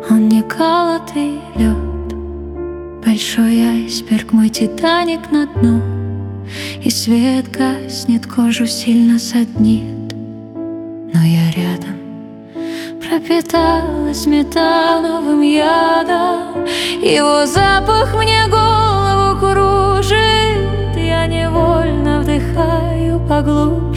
Он не колотый лед, большой айсберг, мой Титаник на дно. И свет гаснет, кожу сильно саднит, но я рядом. Пропиталась метановым ядом, его запах мне голову кружит. Я невольно вдыхаю поглубже